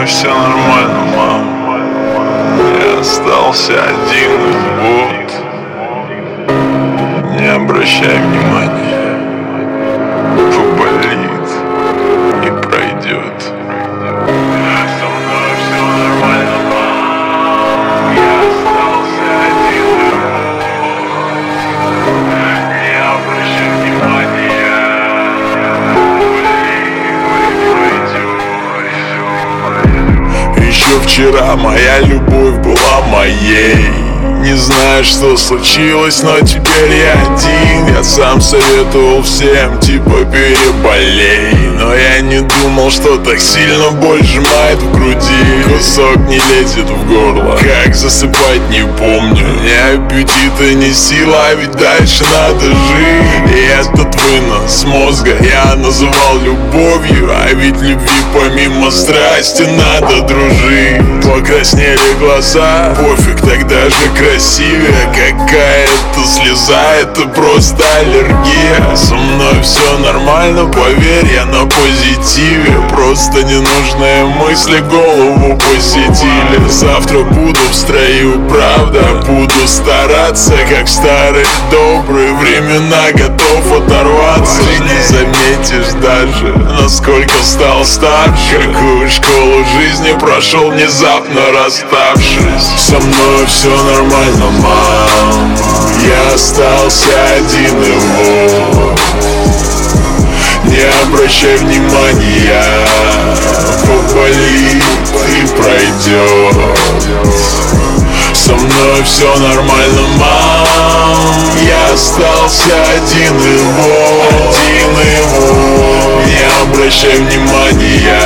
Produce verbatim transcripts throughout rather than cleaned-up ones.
все нормально, мам. Я остался один, вот. Не обращай внимания. Поболит и пройдет. Со мной все нормально, мам. Я остался один, вот. Не обращай внимания. Еще вчера моя любовь была моей. Не знаю, что случилось, но теперь я один. Я сам советовал всем, типа переболей, но я не думал, что так сильно боль сжимает в груди. Кусок не лезет в горло, как засыпать не помню. Ни аппетита, ни сила, а ведь дальше надо жить. И этот вынос мозга я называл любовью, а ведь любви помимо страсти надо дружить. Покраснели глаза, пофиг, тогда же красивее. Какая-то слеза, это просто аллергия. Со мной все нормально, поверь, я на позитиве. Просто ненужные мысли голову посетили. Завтра буду в строю, правда, буду стараться, как в старые добрые времена, готов оторваться. Ты не заметишь даже, насколько стал старше. Какую школу жизни прошел, внезапно расставшись. Со мной все нормально, мам. Я остался один, и вот. Не обращай внимания. Поболит и пройдет. Со мной все нормально, мам. Я остался один, и вот. Один, и вот. Не обращай внимания.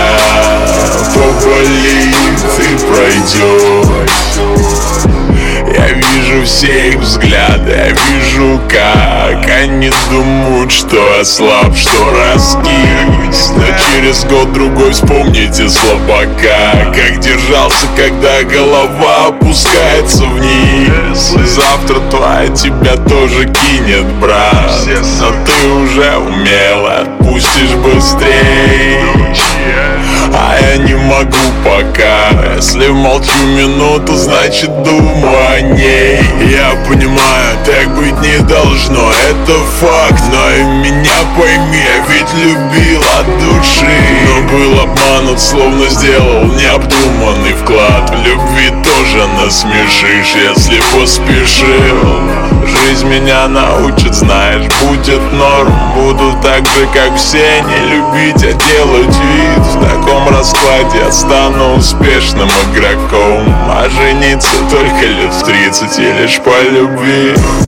Поболит и пройдет. Я вижу все их взгляды, я вижу, как они думают, что я слаб, что раскис. Но через год-другой вспомните слабака, как держался, когда голова опускается вниз. Завтра твоя тебя тоже кинет, брат, но ты уже умело отпустишь быстрей. А я не могу пока. Если молчу минуту, значит думаю о ней. Я понимаю, так быть не должно, это факт. Но и меня пойми, я ведь любил от души, но был обманут, словно сделал необдуманный вклад. В любви тоже насмешишь, если поспешил. Жизнь меня научит, знаешь, будет норм. Буду так же, как все, не любить, а делать вид. В таком раскладе я стану успешным игроком, а жениться только лет в тридцать и лишь по любви.